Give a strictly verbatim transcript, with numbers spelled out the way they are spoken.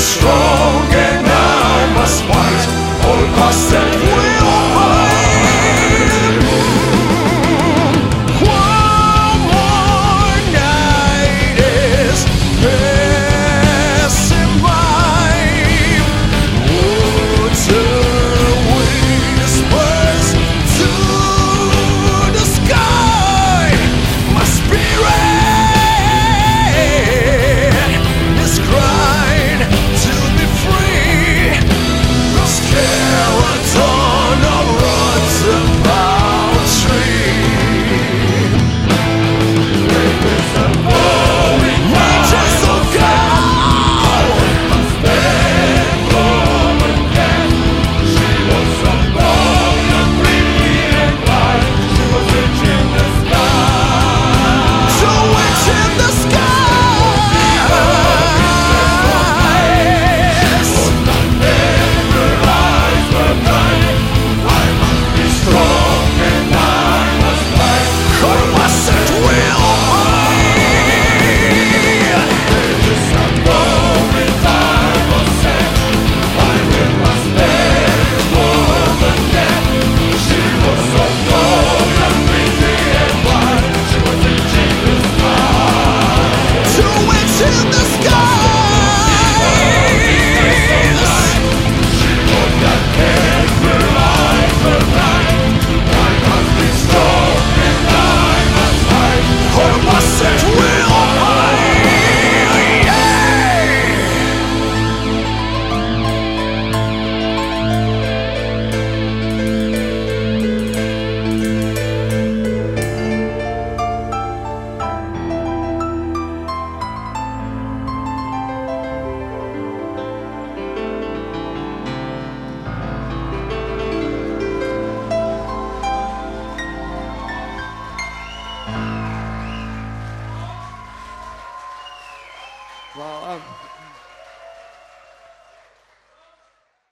strong and I must fight all past and will find. One more night is passing by. Water whispers to the sky. My spirit is crying to be free. The skeleton of rots about tree. Rapists are falling down. Just so cold. Stand woman dead. She was so bold and pretty and white. She was rich in the sky. So rich in the sky. Well, um,